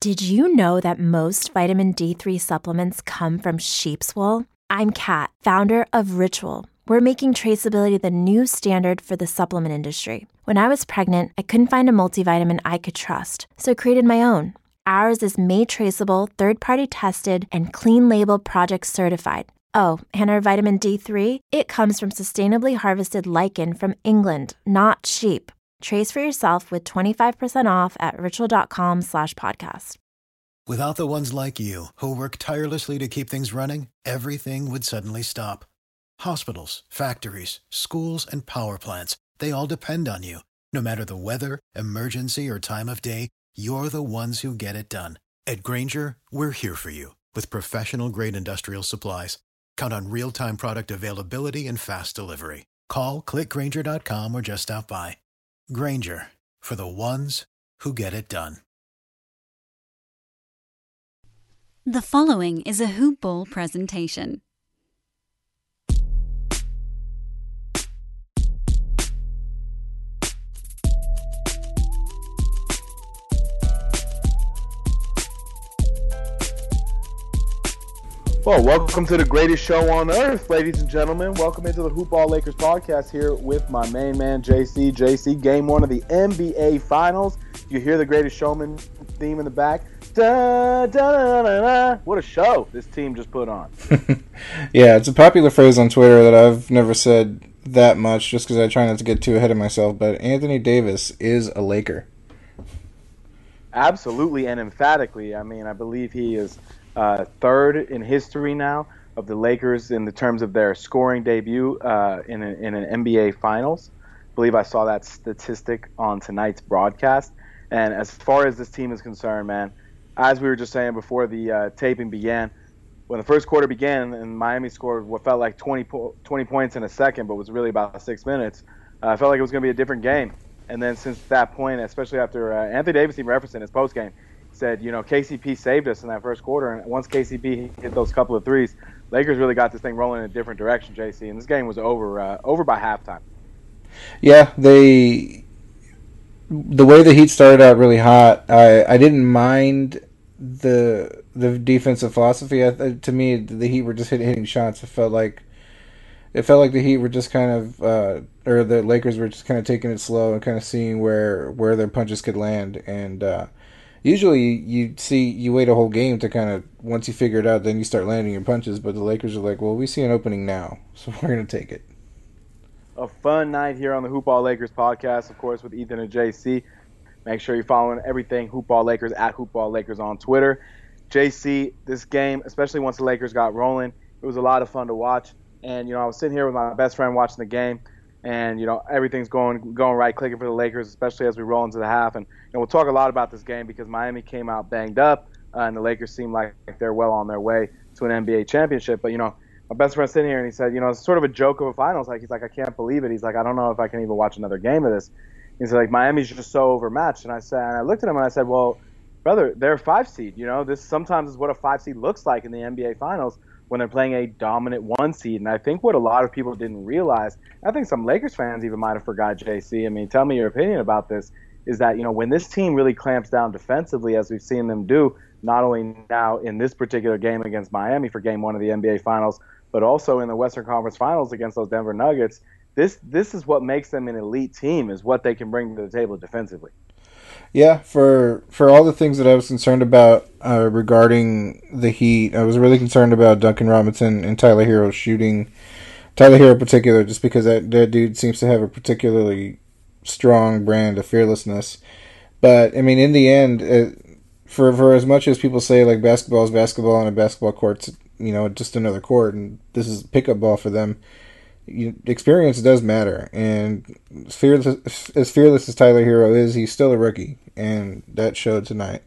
Did you know that most vitamin D3 supplements come from sheep's wool? I'm Kat, founder of Ritual. We're making traceability the new standard for the supplement industry. When I was pregnant, I couldn't find a multivitamin I could trust, so I created my own. Ours is made traceable, third-party tested, and clean label project certified. Oh, and our vitamin D3, it comes from sustainably harvested lichen from England, not sheep. Trace for yourself with 25% off at ritual.com/podcast. Without the ones like you, who work tirelessly to keep things running, everything would suddenly stop. Hospitals, factories, schools, and power plants, they all depend on you. No matter the weather, emergency, or time of day, you're the ones who get it done. At Grainger, we're here for you with professional-grade industrial supplies. Count on real-time product availability and fast delivery. Call, click Grainger.com, or just stop by. Grainger, for the ones who get it done. The following is a Hoop Ball presentation. Well, welcome to the greatest show on earth, ladies and gentlemen. Welcome into the Hoop Ball Lakers podcast here with my main man, JC. JC, game one of the NBA Finals. You hear the Greatest Showman theme in the back. Da, da, da, da, da. What a show this team just put on. Yeah, it's a popular phrase on Twitter that I've never said that much just because I try not to get too ahead of myself, but Anthony Davis is a Laker. Absolutely and emphatically. I mean, I believe he is third in history now of the Lakers in the terms of their scoring debut in an NBA Finals. I believe I saw that statistic on tonight's broadcast. And as far as this team is concerned, man, as we were just saying before the taping began, when the first quarter began and Miami scored what felt like 20 points in a second, but was really about 6 minutes, I felt like it was going to be a different game. And then since that point, especially after Anthony Davis even referenced in his postgame, said, you know, KCP saved us in that first quarter. And once KCP hit those couple of threes, Lakers really got this thing rolling in a different direction, JC. And this game was over by halftime. Yeah, the way the Heat started out really hot, I didn't mind the defensive philosophy. To me, the Heat were just hitting shots. It felt like the Heat were just kind of, or the Lakers were just kind of taking it slow and kind of seeing where their punches could land. And usually you wait a whole game to kind of, once you figure it out, then you start landing your punches. But the Lakers are like, well, we see an opening now, so we're going to take it. A fun night here on the Hoop Ball Lakers podcast, of course, with Ethan and JC. Make sure you're following everything Hoop Ball Lakers at Hoop Ball Lakers on Twitter. JC, this game, especially once the Lakers got rolling, it was a lot of fun to watch. And, you know, I was sitting here with my best friend watching the game, and, you know, everything's going right, clicking for the Lakers, especially as we roll into the half. And we'll talk a lot about this game because Miami came out banged up, and the Lakers seem like they're well on their way to an NBA championship. But, you know, my best friend sitting here, and he said, you know, it's sort of a joke of a finals. He's like, I can't believe it. He's like, I don't know if I can even watch another game of this. He's like, Miami's just so overmatched. And I looked at him and I said, well, brother, they're a 5 seed. You know, this sometimes is what a 5 seed looks like in the NBA Finals when they're playing a dominant 1 seed. And I think what a lot of people didn't realize, I think some Lakers fans even might have forgot, JC. I mean, tell me your opinion about this, is that, you know, when this team really clamps down defensively, as we've seen them do, not only now in this particular game against Miami for game 1 of the NBA Finals, but also in the Western Conference Finals against those Denver Nuggets, this is what makes them an elite team, is what they can bring to the table defensively. Yeah, for all the things that I was concerned about regarding the Heat, I was really concerned about Duncan Robinson and Tyler Hero shooting. Tyler Hero in particular, just because that dude seems to have a particularly strong brand of fearlessness. But, I mean, in the end, for as much as people say, like, basketball is basketball and a basketball court's, you know, just another court, and this is pickup ball for them, experience does matter. And as fearless as Tyler Hero is, he's still a rookie, and that showed tonight.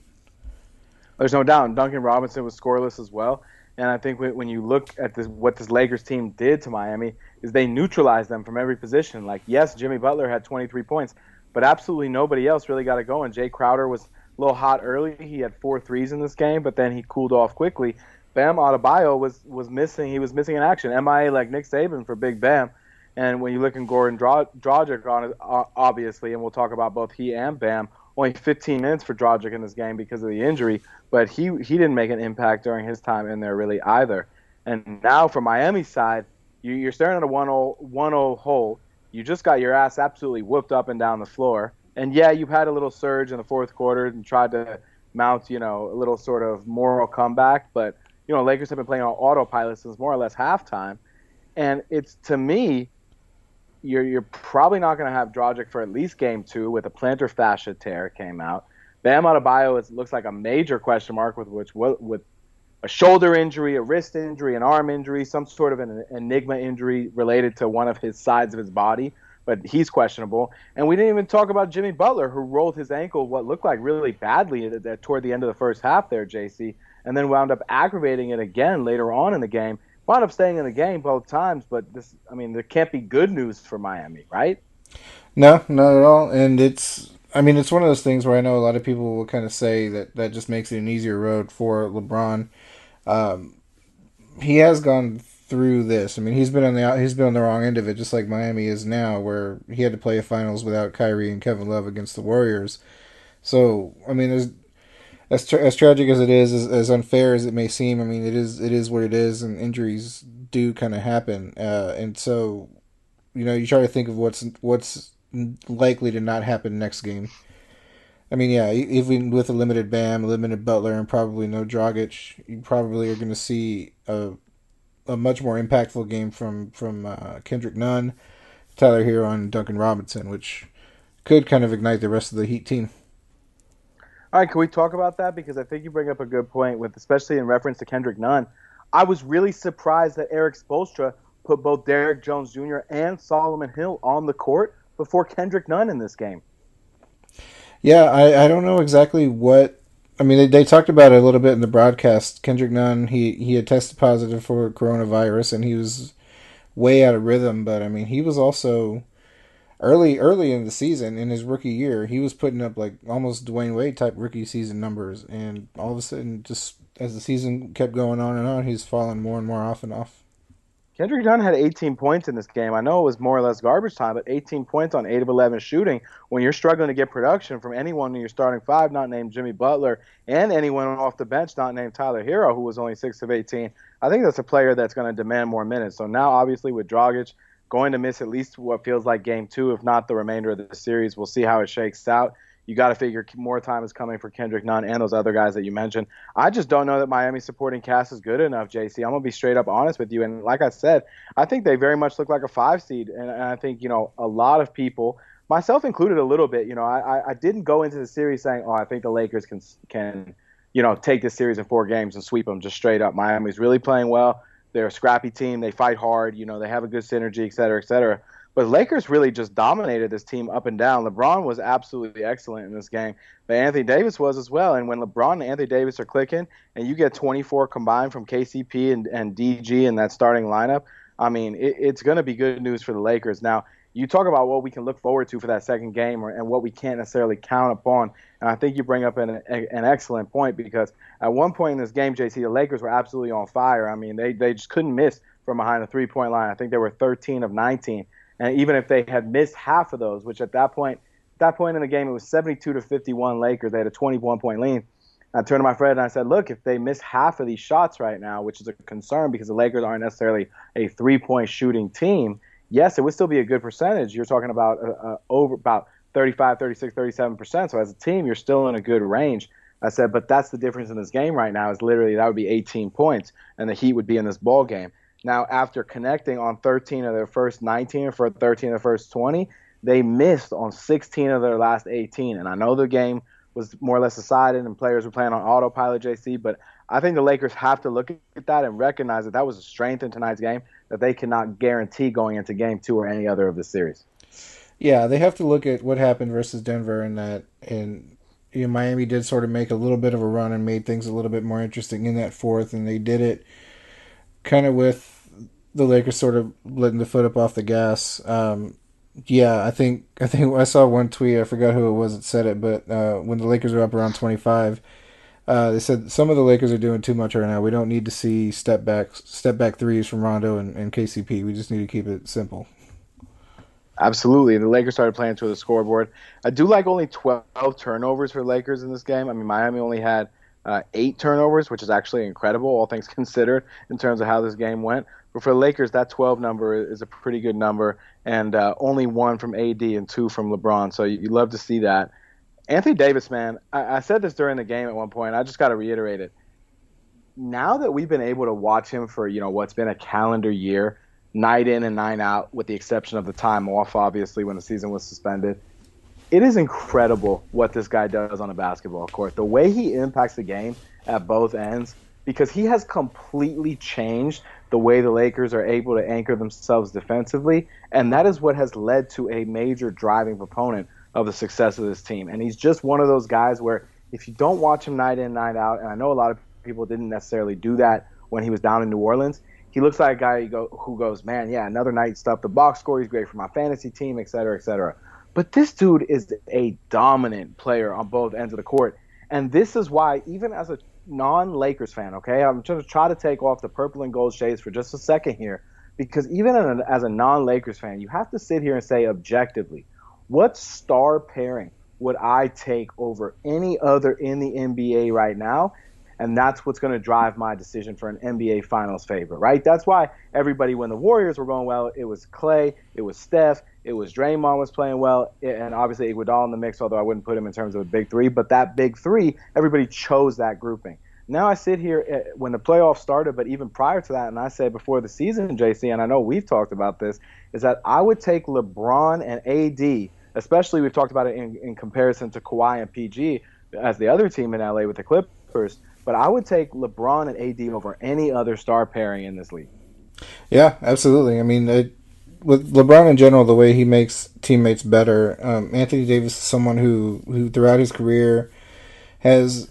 There's no doubt. Duncan Robinson was scoreless as well. And I think when you look at what this Lakers team did to Miami is they neutralized them from every position. Like, yes, Jimmy Butler had 23 points, but absolutely nobody else really got it going. Jay Crowder was a little hot early. He had 4 threes in this game, but then he cooled off quickly. Bam Adebayo was missing. He was missing in action. MIA like Nick Saban for Big Bam. And when you look at Goran Dragic, obviously, and we'll talk about both he and Bam only 15 minutes for Dragic in this game because of the injury, but he didn't make an impact during his time in there really either. And now for Miami's side, you're staring at a 1-0 hole. You just got your ass absolutely whooped up and down the floor. And yeah, you've had a little surge in the fourth quarter and tried to mount, a little sort of moral comeback. But, Lakers have been playing on autopilot since more or less halftime. And it's, to me, you're probably not going to have Dragic for at least game 2 with a plantar fascia tear came out. Bam Adebayo looks like a major question mark with a shoulder injury, a wrist injury, an arm injury, some sort of an enigma injury related to one of his sides of his body, but he's questionable. And we didn't even talk about Jimmy Butler, who rolled his ankle what looked like really badly toward the end of the first half there, JC, and then wound up aggravating it again later on in the game. Wound up staying in the game both times, but there can't be good news for Miami, right? No, not at all. And it's one of those things where I know a lot of people will kind of say that just makes it an easier road for LeBron. He has gone through this. He's been on the wrong end of it, just like Miami is now, where he had to play a finals without Kyrie and Kevin Love against the Warriors. So, as tragic as it is, as unfair as it may seem, it is what it is, and injuries do kind of happen. And so, you try to think of what's likely to not happen next game. Even with a limited Bam, limited Butler, and probably no Dragic, you probably are going to see a much more impactful game from Kendrick Nunn, Tyler Hero, and Duncan Robinson, which could kind of ignite the rest of the Heat team. All right, can we talk about that? Because I think you bring up a good point, especially in reference to Kendrick Nunn. I was really surprised that Erik Spoelstra put both Derrick Jones Jr. and Solomon Hill on the court before Kendrick Nunn in this game. Yeah, I don't know exactly what. They talked about it a little bit in the broadcast. Kendrick Nunn, he had tested positive for coronavirus, and he was way out of rhythm. But he was also early in the season, in his rookie year, he was putting up like almost Dwayne Wade type rookie season numbers, and all of a sudden, just as the season kept going on and on, he's fallen more and more off and off. Kendrick Nunn had 18 points in this game. I know it was more or less garbage time, but 18 points on 8 of 11 shooting. When you're struggling to get production from anyone in your starting 5, not named Jimmy Butler, and anyone off the bench, not named Tyler Hero, who was only 6 of 18, I think that's a player that's going to demand more minutes. So now, obviously, with Dragic going to miss at least what feels like game 2, if not the remainder of the series, we'll see how it shakes out. You got to figure more time is coming for Kendrick Nunn and those other guys that you mentioned. I just don't know that Miami's supporting cast is good enough, JC. I'm going to be straight up honest with you. And like I said, I think they very much look like a 5 seed. And I think, a lot of people, myself included a little bit, I didn't go into the series saying, I think the Lakers can take this series in 4 games and sweep them just straight up. Miami's really playing well. They're a scrappy team. They fight hard. They have a good synergy, et cetera, et cetera. But Lakers really just dominated this team up and down. LeBron was absolutely excellent in this game, but Anthony Davis was as well. And when LeBron and Anthony Davis are clicking, and you get 24 combined from KCP and DG in that starting lineup, it's going to be good news for the Lakers. Now, you talk about what we can look forward to for that second game and what we can't necessarily count upon. And I think you bring up an excellent point, because at one point in this game, JC, the Lakers were absolutely on fire. They just couldn't miss from behind the three-point line. I think they were 13 of 19. And even if they had missed half of those, which at that point in the game, it was 72-51 Lakers. They had a 21-point lead. I turned to my friend and I said, look, if they miss half of these shots right now, which is a concern because the Lakers aren't necessarily a three-point shooting team, yes, it would still be a good percentage. You're talking about over about 35, 36, 37%. So as a team, you're still in a good range. I said, but that's the difference in this game right now is literally that would be 18 points, and the Heat would be in this ball game. Now, after connecting on 13 of their first 19 for 13 of their first 20, they missed on 16 of their last 18. And I know the game was more or less decided and players were playing on autopilot, JC, but I think the Lakers have to look at that and recognize that that was a strength in tonight's game that they cannot guarantee going into game 2 or any other of the series. Yeah, they have to look at what happened versus Denver and Miami did sort of make a little bit of a run and made things a little bit more interesting in that fourth, and they did it kind of with the Lakers sort of letting the foot up off the gas. I think I saw one tweet, I forgot who it was that said it, but when the Lakers were up around 25, they said some of the Lakers are doing too much right now. We don't need to see step back threes from Rondo and KCP. We just need to keep it simple. Absolutely. The Lakers started playing to the scoreboard. I do like only 12 turnovers for Lakers in this game. I mean, Miami only had 8 turnovers, which is actually incredible, all things considered, in terms of how this game went. But for the Lakers, that 12 number is a pretty good number, and only 1 from AD and 2 from LeBron. So you love to see that. Anthony Davis, man, I said this during the game at one point. I just got to reiterate it. Now that we've been able to watch him for, what's been a calendar year, night in and night out, with the exception of the time off, obviously, when the season was suspended, it is incredible what this guy does on a basketball court. The way he impacts the game at both ends, because he has completely changed the way the Lakers are able to anchor themselves defensively, and that is what has led to a major driving proponent of the success of this team. And he's just one of those guys where if you don't watch him night in, night out, and I know a lot of people didn't necessarily do that when he was down in New Orleans, he looks like a guy who goes, man, yeah, another night stuff the box score. He's great for my fantasy team, et cetera, et cetera. But this dude is a dominant player on both ends of the court. And this is why, even as a non-Lakers fan, okay, I'm going to try to take off the purple and gold shades for just a second here, because even as a non-Lakers fan, you have to sit here and say objectively, what star pairing would I take over any other in the NBA right now? And that's what's going to drive my decision for an NBA Finals favorite, right? That's why everybody, when the Warriors were going well, it was Clay, it was Steph, it was Draymond was playing well, and obviously Iguodala in the mix, although I wouldn't put him in terms of a big three. But that big three, everybody chose that grouping. Now I sit here when the playoffs started, but even prior to that, and I said before the season, JC, and I know we've talked about this, is that I would take LeBron and AD, especially we've talked about it in comparison to Kawhi and PG as the other team in LA with the Clippers. But I would take LeBron and AD over any other star pairing in this league. Yeah, absolutely. I mean, with LeBron in general, the way he makes teammates better, Anthony Davis is someone who throughout his career has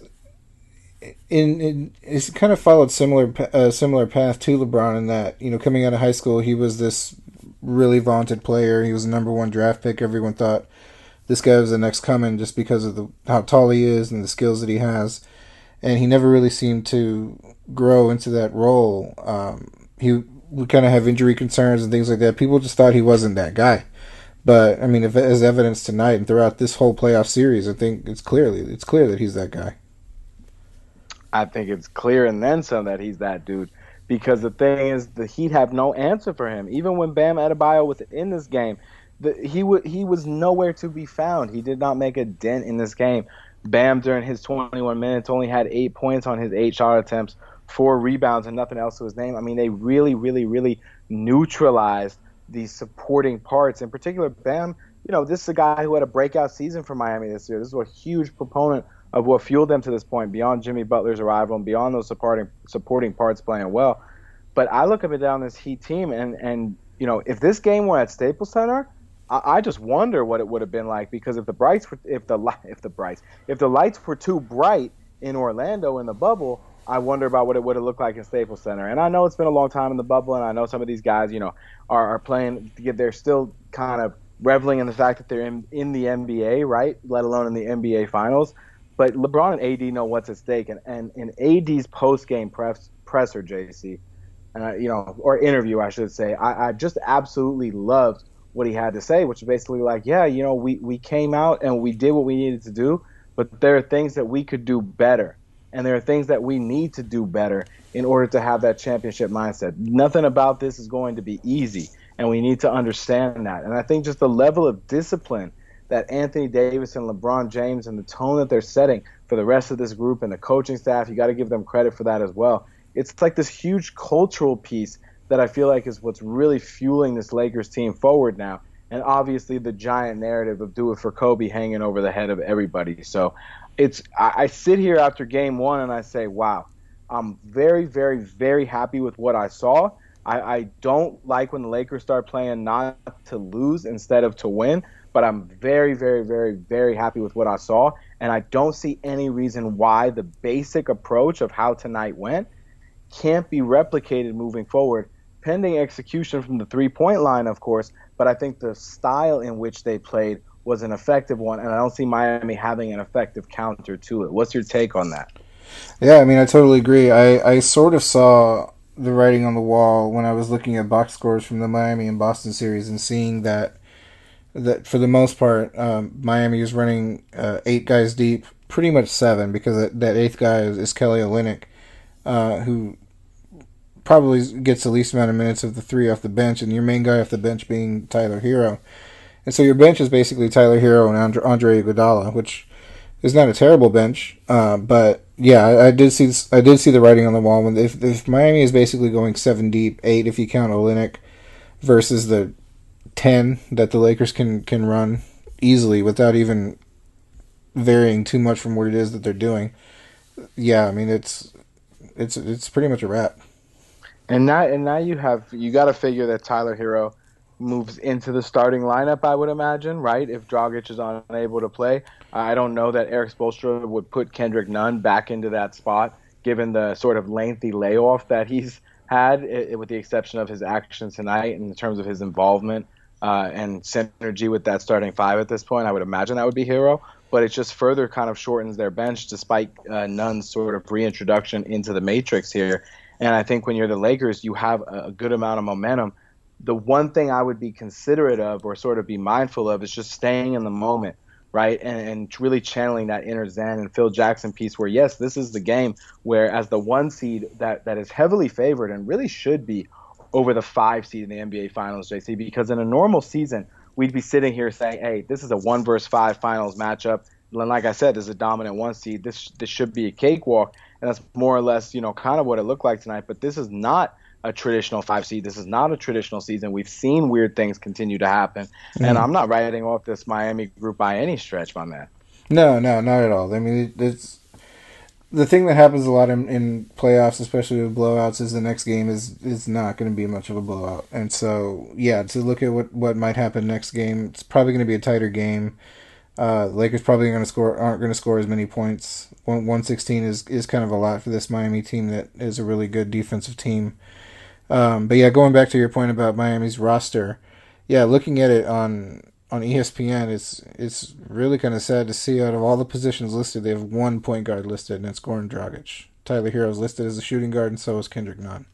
he's kind of followed similar path to LeBron in that, coming out of high school, he was this really vaunted player. He was the number 1 draft pick. Everyone thought this guy was the next coming just because of how tall he is and the skills that he has. And he never really seemed to grow into that role. He would kind of have injury concerns and things like that. People just thought he wasn't that guy. But, I mean, as evidence tonight and throughout this whole playoff series, I think it's clear that he's that guy. I think it's clear and then some that he's that dude. Because the thing is, the Heat have no answer for him. Even when Bam Adebayo was in this game, he was nowhere to be found. He did not make a dent in this game. Bam, during his 21 minutes, only had 8 points on his 8 shot attempts, 4 rebounds, and nothing else to his name. I mean, they really, really, really neutralized these supporting parts. In particular, Bam, this is a guy who had a breakout season for Miami this year. This is a huge proponent of what fueled them to this point, beyond Jimmy Butler's arrival and beyond those supporting parts playing well. But I look up and down this Heat team, and if this game were at Staples Center, I just wonder what it would have been like, because if the lights were too bright in Orlando in the bubble, I wonder about what it would have looked like in Staples Center. And I know it's been a long time in the bubble, and I know some of these guys, are playing. They're still kind of reveling in the fact that they're in the NBA, right? Let alone in the NBA Finals. But LeBron and AD know what's at stake, and in AD's post-game presser, JC, or interview, I should say, I just absolutely loved what he had to say, which is basically like, yeah, we came out and we did what we needed to do, but there are things that we could do better, and there are things that we need to do better in order to have that championship mindset. Nothing about this is going to be easy, and we need to understand that. And I think just the level of discipline that Anthony Davis and LeBron James and the tone that they're setting for the rest of this group and the coaching staff, you got to give them credit for that as well. It's like this huge cultural piece that I feel like is what's really fueling this Lakers team forward now. And obviously the giant narrative of do it for Kobe hanging over the head of everybody. So I sit here after game 1 and I say, wow, I'm very, very, very happy with what I saw. I don't like when the Lakers start playing not to lose instead of to win, but I'm very, very, very, very happy with what I saw. And I don't see any reason why the basic approach of how tonight went can't be replicated moving forward, pending execution from the three-point line, of course. But I think the style in which they played was an effective one, and I don't see Miami having an effective counter to it. What's your take on that? Yeah, I mean, I totally agree. I sort of saw the writing on the wall when I was looking at box scores from the Miami and Boston series and seeing that that for the most part, Miami is running 8 guys deep, pretty much 7, because that 8th guy is Kelly Olynyk, who probably gets the least amount of minutes of the 3 off the bench, and your main guy off the bench being Tyler Hero. And so your bench is basically Tyler Hero and Andre Iguodala, which is not a terrible bench, but yeah, I did see the writing on the wall. If Miami is basically going 7 deep, 8 if you count Olynyk, versus the 10 that the Lakers can run easily without even varying too much from what it is that they're doing. Yeah, I mean it's pretty much a wrap. And now you got to figure that Tyler Hero moves into the starting lineup, I would imagine, right? If Dragic is unable to play, I don't know that Eric Spoelstra would put Kendrick Nunn back into that spot, given the sort of lengthy layoff that he's had, with the exception of his action tonight in terms of his involvement and synergy with that starting 5 at this point. I would imagine that would be Hero, but it just further kind of shortens their bench despite Nunn's sort of reintroduction into the matrix here. And I think when you're the Lakers, you have a good amount of momentum. The one thing I would be considerate of or sort of be mindful of is just staying in the moment, right? And really channeling that inner Zen and Phil Jackson piece where, yes, this is the game where as the 1 seed that is heavily favored and really should be over the 5 seed in the NBA Finals, JC, because in a normal season, we'd be sitting here saying, hey, this is a 1 versus 5 finals matchup. And like I said, this is a dominant 1 seed. This should be a cakewalk. And that's more or less, kind of what it looked like tonight. But this is not a traditional 5 seed. This is not a traditional season. We've seen weird things continue to happen. And I'm not writing off this Miami group by any stretch, my man. No, not at all. I mean, it's the thing that happens a lot in playoffs, especially with blowouts, is the next game is not going to be much of a blowout. And so, yeah, to look at what might happen next game, it's probably going to be a tighter game. Lakers probably aren't going to score as many points. 116 is kind of a lot for this Miami team that is a really good defensive team. But yeah, going back to your point about Miami's roster, yeah, looking at it on ESPN, it's really kind of sad to see out of all the positions listed, they have 1 point guard listed, and it's Goran Dragic. Tyler Hero is listed as a shooting guard, and so is Kendrick Nunn.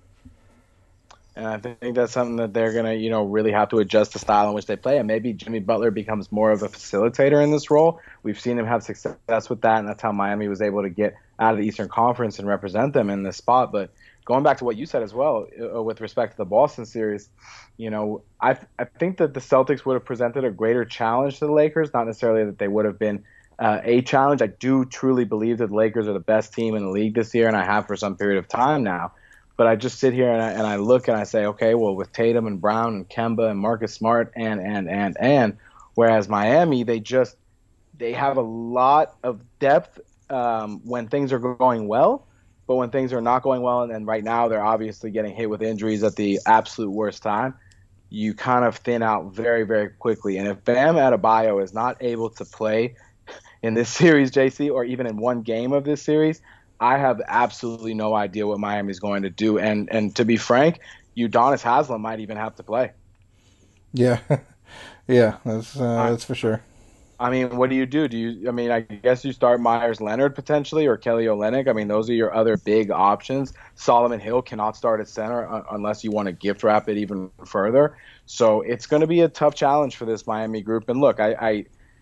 And I think that's something that they're going to, really have to adjust the style in which they play. And maybe Jimmy Butler becomes more of a facilitator in this role. We've seen him have success with that, and that's how Miami was able to get out of the Eastern Conference and represent them in this spot. But going back to what you said as well, with respect to the Boston series, I think that the Celtics would have presented a greater challenge to the Lakers, not necessarily that they would have been a challenge. I do truly believe that the Lakers are the best team in the league this year, and I have for some period of time now. But I just sit here and I look and I say, okay, well, with Tatum and Brown and Kemba and Marcus Smart and whereas Miami, they have a lot of depth when things are going well, but when things are not going well, and right now they're obviously getting hit with injuries at the absolute worst time, you kind of thin out very, very quickly. And if Bam Adebayo is not able to play in this series, JC, or even in one game of this series, I have absolutely no idea what Miami's going to do. And to be frank, Udonis Haslem might even have to play. Yeah. Yeah, that's for sure. I mean, what do you do? I guess you start Myers Leonard potentially or Kelly Olynyk. I mean, those are your other big options. Solomon Hill cannot start at center unless you want to gift wrap it even further. So it's going to be a tough challenge for this Miami group. And look, I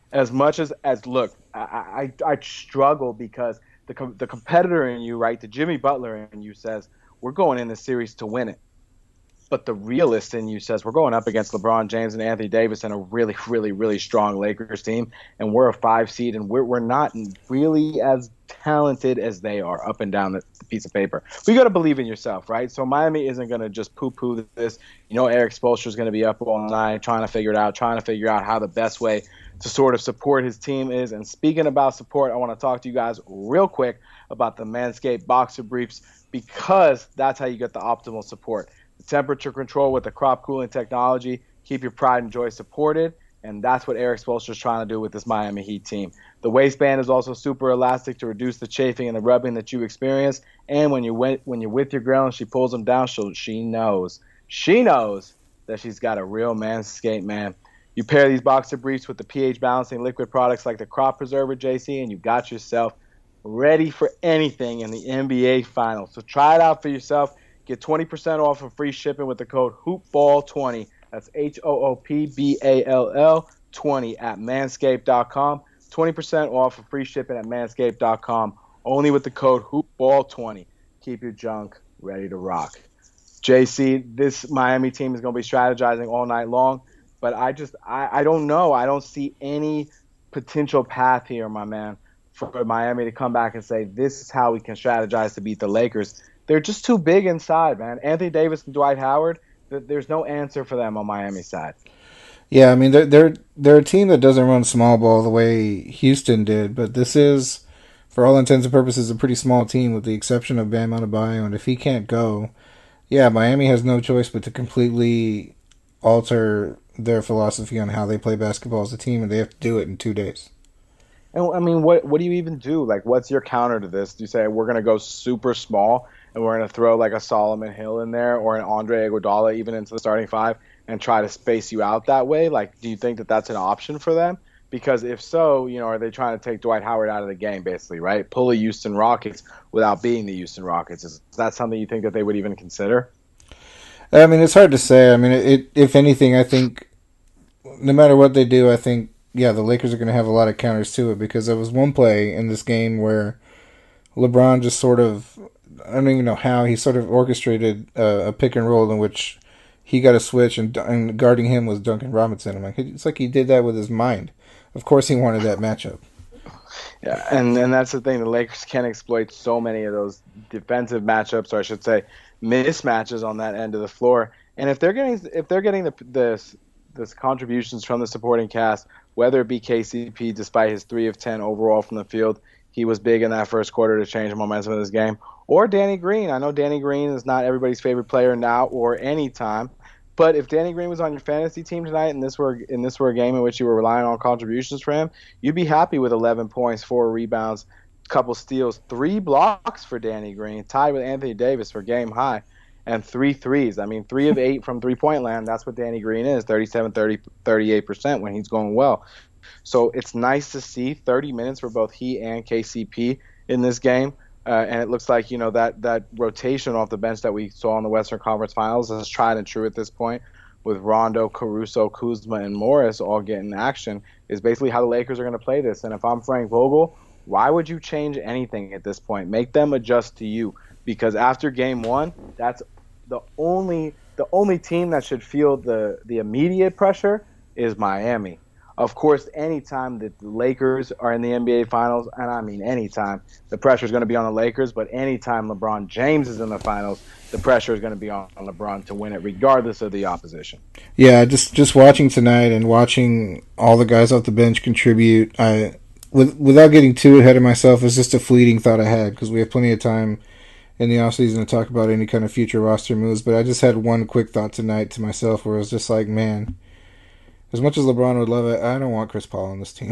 struggle because the competitor in you, right, the Jimmy Butler in you says, we're going in this series to win it. But the realist in you says, we're going up against LeBron James and Anthony Davis and a really, really, really strong Lakers team, and we're a 5 seed, and we're not really as talented as they are up and down the piece of paper. But you got to believe in yourself, right? So Miami isn't going to just poo-poo this. Eric Spoelstra is going to be up all night trying to figure out how the best way to sort of support his team is. And speaking about support, I want to talk to you guys real quick about the Manscaped Boxer Briefs, because that's how you get the optimal support. The temperature control with the crop cooling technology, keep your pride and joy supported, and that's what Eric Spoelstra is trying to do with this Miami Heat team. The waistband is also super elastic to reduce the chafing and the rubbing that you experience, and when you're with your girl and she pulls them down, she knows that she's got a real Manscaped man. You pair these boxer briefs with the pH balancing liquid products like the Crop Preserver, JC, and you got yourself ready for anything in the NBA Finals. So try it out for yourself. Get 20% off and free shipping with the code HoopBall20. That's HOOPBALL 20 at manscaped.com. 20% off for free shipping at manscaped.com. Only with the code HoopBall20. Keep your junk ready to rock. JC, this Miami team is going to be strategizing all night long, but I don't know. I don't see any potential path here, my man, for Miami to come back and say, this is how we can strategize to beat the Lakers. They're just too big inside, man. Anthony Davis and Dwight Howard, there's no answer for them on Miami's side. Yeah, I mean, they're a team that doesn't run small ball the way Houston did, but this is, for all intents and purposes, a pretty small team with the exception of Bam Adebayo, and if he can't go, yeah, Miami has no choice but to completely alter their philosophy on how they play basketball as a team, and they have to do it in 2 days. And I mean, what do you even do? Like, what's your counter to this? Do you say we're going to go super small and we're going to throw like a Solomon Hill in there or an Andre Iguodala even into the starting five and try to space you out that way? Like, do you think that that's an option for them? Because if so, are they trying to take Dwight Howard out of the game, basically, right? Pull the Houston Rockets without being the Houston Rockets. Is that something you think that they would even consider? I mean, it's hard to say. I mean, if anything, I think no matter what they do, I think, yeah, the Lakers are going to have a lot of counters to it because there was one play in this game where LeBron just sort of, I don't even know how, he sort of orchestrated a pick and roll in which he got a switch and guarding him was Duncan Robinson. I'm like, it's like he did that with his mind. Of course he wanted that matchup. Yeah, and that's the thing. The Lakers can exploit so many of those defensive matchups, or I should say mismatches on that end of the floor. And if they're getting this contributions from the supporting cast, whether it be KCP, despite his 3 of 10 overall from the field, he was big in that first quarter to change the momentum of this game, or Danny Green. I know Danny Green is not everybody's favorite player now or any time, but if Danny Green was on your fantasy team tonight and this were a game in which you were relying on contributions from him, you'd be happy with 11 points, 4 rebounds, couple steals, 3 blocks for Danny Green, tied with Anthony Davis for game high, and 3 threes. I mean, 3 of 8 from three-point land. That's what Danny Green is, 38% when he's going well. So it's nice to see 30 minutes for both he and KCP in this game. And it looks like, that rotation off the bench that we saw in the Western Conference Finals is tried and true at this point, with Rondo, Caruso, Kuzma, and Morris all getting action, is basically how the Lakers are going to play this. And if I'm Frank Vogel, why would you change anything at this point? Make them adjust to you, because after game 1, that's the only team that should feel the immediate pressure is Miami. Of course, anytime that the Lakers are in the NBA Finals, and I mean anytime, the pressure is going to be on the Lakers, but anytime LeBron James is in the Finals, the pressure is going to be on LeBron to win it, regardless of the opposition. Yeah, just watching tonight and watching all the guys off the bench contribute, without getting too ahead of myself, it's just a fleeting thought I had, because we have plenty of time in the offseason to talk about any kind of future roster moves, but I just had one quick thought tonight to myself where it was just like, man, as much as LeBron would love it, I don't want Chris Paul on this team.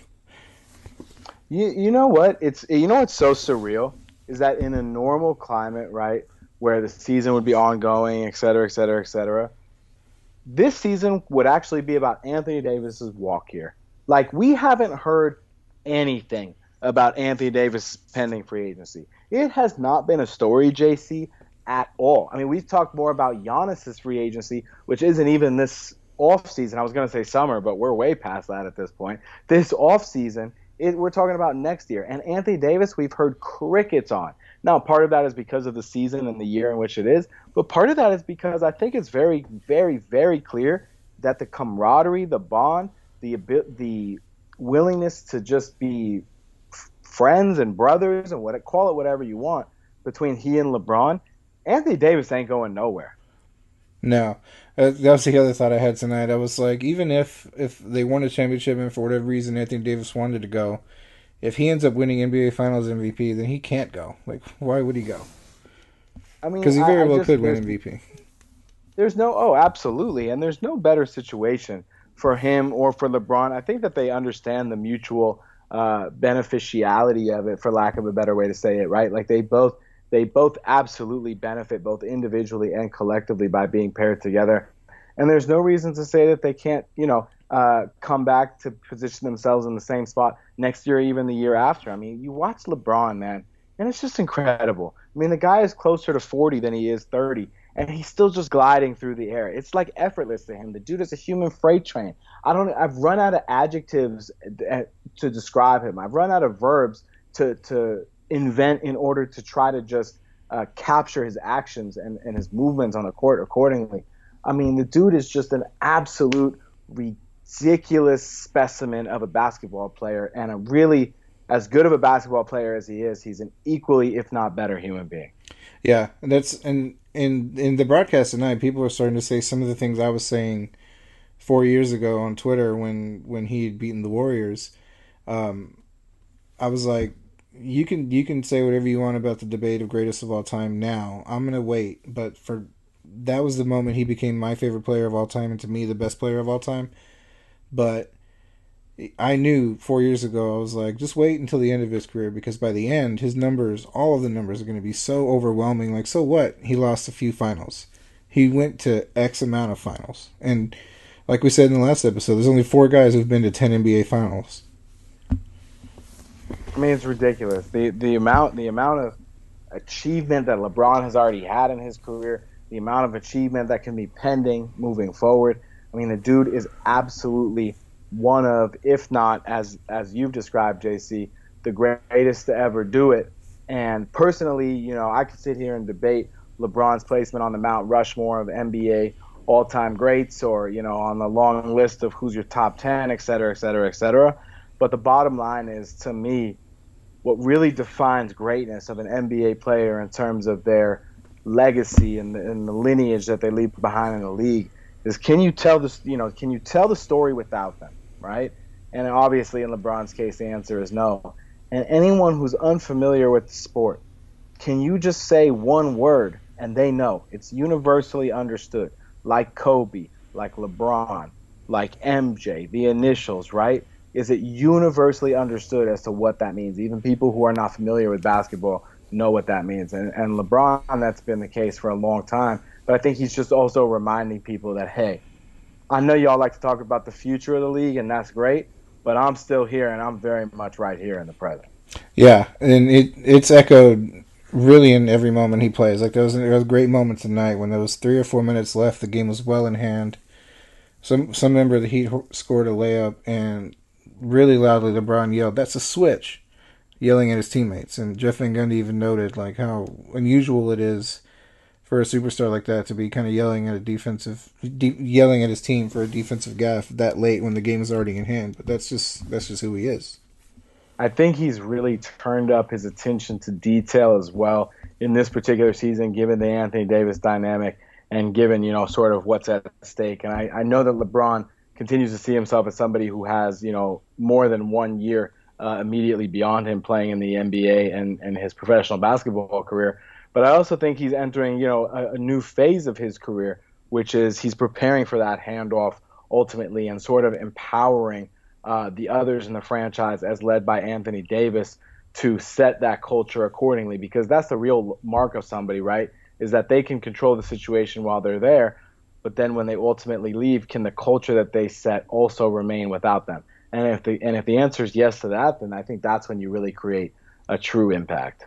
You know what? What's so surreal is that in a normal climate, right, where the season would be ongoing, et cetera, et cetera, et cetera, this season would actually be about Anthony Davis's walk here. Like, we haven't heard anything about Anthony Davis pending free agency. It has not been a story, JC, at all. I mean, we've talked more about Giannis's free agency, which isn't even this offseason. I was going to say summer, but we're way past that at this point. This offseason, we're talking about next year. And Anthony Davis, we've heard crickets on. Now, part of that is because of the season and the year in which it is, but part of that is because I think it's very, very, very clear that the camaraderie, the bond, the willingness to just be friends and brothers and call it whatever you want between he and LeBron, Anthony Davis ain't going nowhere. No. That was the other thought I had tonight. I was like, even if they won a championship and for whatever reason Anthony Davis wanted to go, if he ends up winning NBA Finals MVP, then he can't go. Like, why would he go? I mean, because he very well could win MVP. Absolutely. And there's no better situation for him or for LeBron. I think that they understand the mutual beneficiality of it, for lack of a better way to say it, right? Like, they both absolutely benefit, both individually and collectively, by being paired together. And there's no reason to say that they can't, come back to position themselves in the same spot next year, even the year after. I mean, you watch LeBron, man, and it's just incredible. I mean, the guy is closer to 40 than he is 30, and he's still just gliding through the air. It's like effortless to him. The dude is a human freight train. I've run out of adjectives to describe him. I've run out of verbs to invent in order to try to just capture his actions and his movements on the court accordingly. I mean, the dude is just an absolute ridiculous specimen of a basketball player, and a really, as good of a basketball player as he is, he's an equally, if not better, human being. Yeah, and in the broadcast tonight, people are starting to say some of the things I was saying 4 years ago on Twitter when he had beaten the Warriors. I was like, you can say whatever you want about the debate of greatest of all time now. I'm gonna wait, but that was the moment he became my favorite player of all time, and to me the best player of all time. But I knew 4 years ago, I was like, just wait until the end of his career, because by the end, his numbers, all of the numbers are going to be so overwhelming. Like, so what? He lost a few finals. He went to X amount of finals. And like we said in the last episode, there's only 4 guys who've been to 10 NBA finals. I mean, it's ridiculous. The amount of achievement that LeBron has already had in his career, the amount of achievement that can be pending moving forward. I mean, the dude is absolutely one of, if not, as you've described, JC, the greatest to ever do it. And personally, you know, I could sit here and debate LeBron's placement on the Mount Rushmore of NBA all-time greats, or, you know, on the long list of who's your top 10, et cetera, et cetera, et cetera. But the bottom line is, to me, what really defines greatness of an NBA player in terms of their legacy and the lineage that they leave behind in the league is, can you tell the story without them, right? And obviously in LeBron's case the answer is no. And anyone who's unfamiliar with the sport, can you just say one word and they know? It's universally understood, like Kobe, like LeBron, like MJ, the initials, right? Is it universally understood as to what that means? Even people who are not familiar with basketball know what that means. And LeBron, that's been the case for a long time. But I think he's just also reminding people that, hey, I know y'all like to talk about the future of the league, and that's great, but I'm still here, and I'm very much right here in the present. Yeah, and it's echoed really in every moment he plays. Like, there was a great moment tonight when there was 3 or 4 minutes left. The game was well in hand. Some member of the Heat scored a layup, and really loudly LeBron yelled, "That's a switch," yelling at his teammates. And Jeff Van Gundy even noted like how unusual it is for a superstar like that to be kind of yelling at yelling at his team for a defensive gaffe that late when the game is already in hand. But that's just who he is. I think he's really turned up his attention to detail as well in this particular season, given the Anthony Davis dynamic and given, you know, sort of what's at stake. And I know that LeBron continues to see himself as somebody who has, you know, more than 1 year immediately beyond him playing in the NBA and his professional basketball career. But I also think he's entering, you know, a new phase of his career, which is he's preparing for that handoff ultimately and sort of empowering the others in the franchise, as led by Anthony Davis, to set that culture accordingly. Because that's the real mark of somebody, right, is that they can control the situation while they're there, but then when they ultimately leave, can the culture that they set also remain without them? And if the answer is yes to that, then I think that's when you really create a true impact.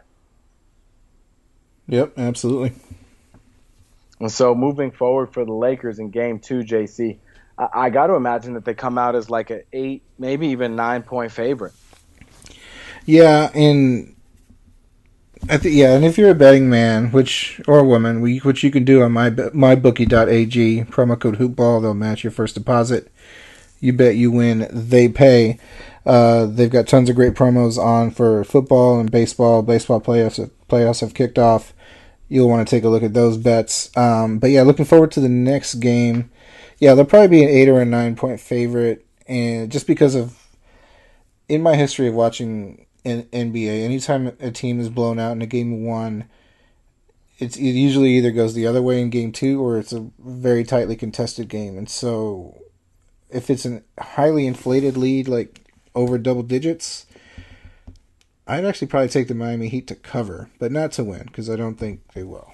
Yep, absolutely. And so moving forward for the Lakers in Game 2, JC, I got to imagine that they come out as like an 8, maybe even 9-point favorite. Yeah, and and if you're a betting man, or woman, which you can do on mybookie.ag, promo code HoopBall, they'll match your first deposit. You bet, you win, they pay. They've got tons of great promos on for football and baseball. Baseball playoffs have kicked off. You'll want to take a look at those bets. But yeah, looking forward to the next game. Yeah, they'll probably be an 8 or a 9-point favorite, and just because of, in my history of watching NBA, anytime a team is blown out in a game 1, it usually either goes the other way in game 2 or it's a very tightly contested game. And so if it's a highly inflated lead, like over double digits, I'd actually probably take the Miami Heat to cover, but not to win, because I don't think they will.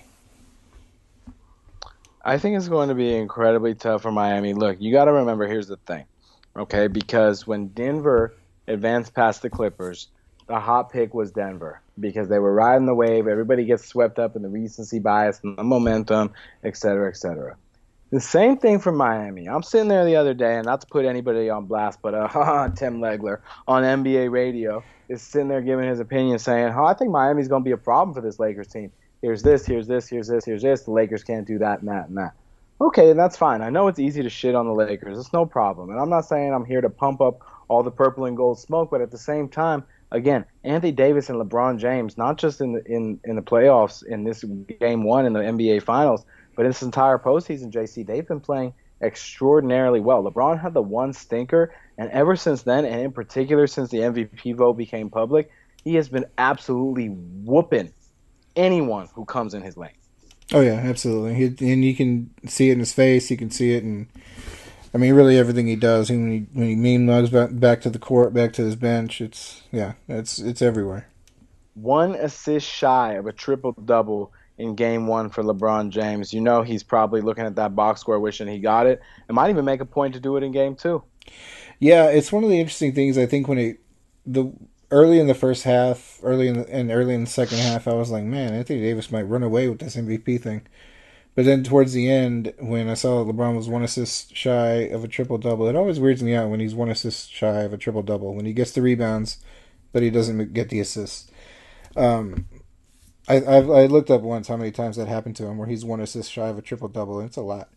I think it's going to be incredibly tough for Miami. Look, you got to remember, here's the thing, okay? Because when Denver advanced past the Clippers, the hot pick was Denver. because they were riding the wave. Everybody gets swept up in the recency bias and the momentum, et cetera, et cetera. The same thing for Miami. I'm sitting there the other day, and not to put anybody on blast, but Tim Legler on NBA radio is sitting there giving his opinion, saying, I think Miami's going to be a problem for this Lakers team. Here's this, here's this, here's this, here's this. The Lakers can't do that and that and that. Okay, that's fine. I know it's easy to shit on the Lakers. It's no problem. And I'm not saying I'm here to pump up all the purple and gold smoke, but at the same time, again, Anthony Davis and LeBron James, not just in the playoffs in this game one in the NBA Finals, but in this entire postseason, JC, they've been playing extraordinarily well. LeBron had the one stinker, and ever since then, and in particular since the MVP vote became public, he has been absolutely whooping anyone who comes in his lane. Oh, yeah, absolutely. And you can see it in his face. You can see it in, really everything he does. When he mean mugs back to the court, back to his bench, it's everywhere. 1 assist shy of a triple-double in game one for LeBron James. You know he's probably looking at that box score wishing he got it. It might even make a point to do it in game two. Yeah, it's one of the interesting things. I think when early in the first half, early in the second half, I was like, man, Anthony Davis might run away with this MVP thing. But then towards the end, when I saw LeBron was 1 assist shy of a triple-double, it always weirds me out when he's 1 assist shy of a triple-double, when he gets the rebounds, but he doesn't get the assists. I looked up once how many times that happened to him, where he's 1 assist shy of a triple-double, and it's a lot.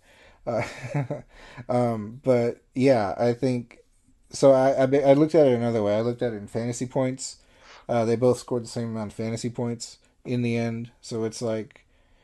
But yeah, I think so. I looked at it another way. I looked at it in fantasy points. They both scored the same amount of fantasy points in the end. So it's like,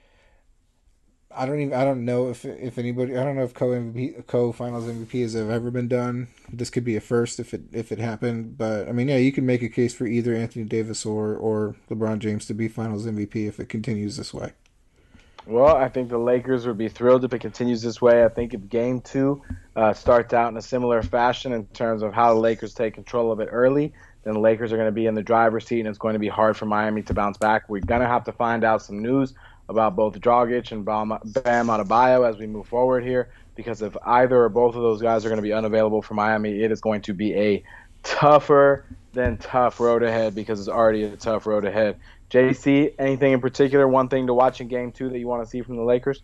I don't know if anybody, I don't know if co-finals MVPs have ever been done. This could be a first if it happened. But yeah, you can make a case for either Anthony Davis or LeBron James to be finals MVP if it continues this way. Well, I think the Lakers would be thrilled if it continues this way. I think if game two starts out in a similar fashion in terms of how the Lakers take control of it early, then the Lakers are going to be in the driver's seat, and it's going to be hard for Miami to bounce back. We're going to have to find out some news about both Dragic and Bam Adebayo as we move forward here, because if either or both of those guys are going to be unavailable for Miami, it is going to be a tougher than tough road ahead, because it's already a tough road ahead. JC, anything in particular, one thing to watch in game two that you want to see from the Lakers?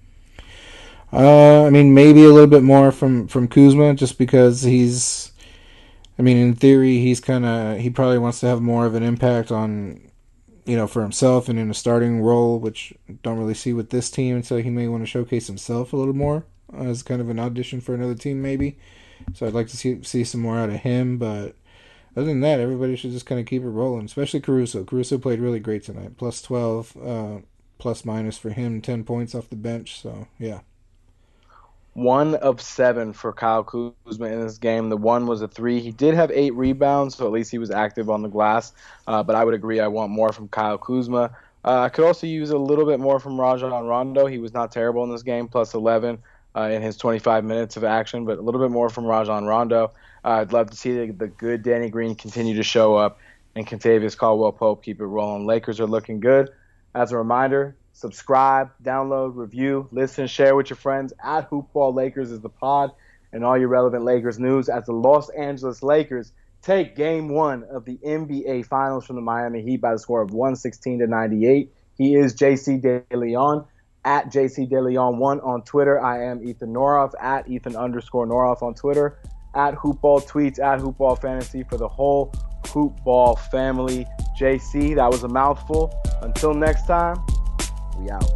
Maybe a little bit more from Kuzma, just because he's, in theory, he probably wants to have more of an impact on, for himself and in a starting role, which I don't really see with this team, so he may want to showcase himself a little more as kind of an audition for another team maybe. So I'd like to see some more out of him, but other than that, everybody should just kind of keep it rolling, especially Caruso. Caruso played really great tonight, plus 12, plus minus for him, 10 points off the bench, so yeah. 1 of 7 for Kyle Kuzma in this game. The one was a 3. He did have 8 rebounds, so at least he was active on the glass. But I would agree I want more from Kyle Kuzma. I could also use a little bit more from Rajon Rondo. He was not terrible in this game, plus 11 in his 25 minutes of action, but a little bit more from Rajon Rondo. I'd love to see the good Danny Green continue to show up, and Kentavious Caldwell-Pope keep it rolling. Lakers are looking good. As a reminder, subscribe, download, review, listen, share with your friends. At Hoopball Lakers is the pod, and all your relevant Lakers news as the Los Angeles Lakers take game one of the NBA Finals from the Miami Heat by the score of 116-98. He is JC DeLeon, at JC DeLeon1 on Twitter. I am Ethan Noroff, at Ethan_Noroff on Twitter. At Hoopball Tweets, at Hoopball Fantasy for the whole Hoopball family. JC, that was a mouthful. Until next time, we out.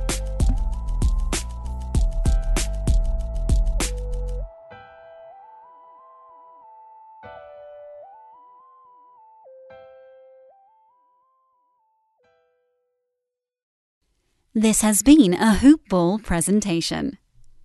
This has been a Hoopball presentation.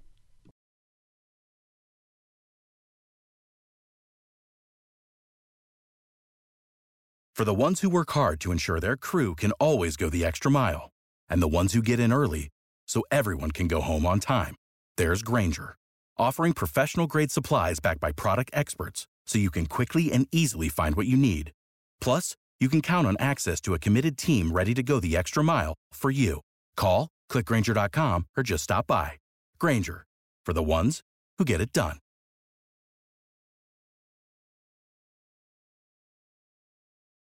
For the ones who work hard to ensure their crew can always go the extra mile, and the ones who get in early so everyone can go home on time, there's Grainger, offering professional-grade supplies backed by product experts so you can quickly and easily find what you need. Plus, you can count on access to a committed team ready to go the extra mile for you. Call, click Grainger.com, or just stop by. Grainger, for the ones who get it done.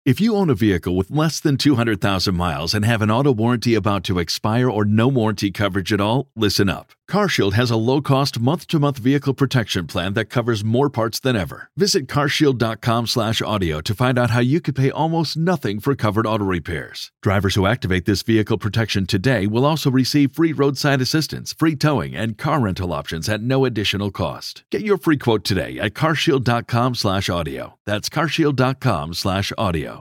If you own a vehicle with less than 200,000 miles and have an auto warranty about to expire or no warranty coverage at all, listen up. CarShield has a low-cost month-to-month vehicle protection plan that covers more parts than ever. Visit carshield.com/audio to find out how you could pay almost nothing for covered auto repairs. Drivers who activate this vehicle protection today will also receive free roadside assistance, free towing, and car rental options at no additional cost. Get your free quote today at carshield.com/audio. That's carshield.com/audio.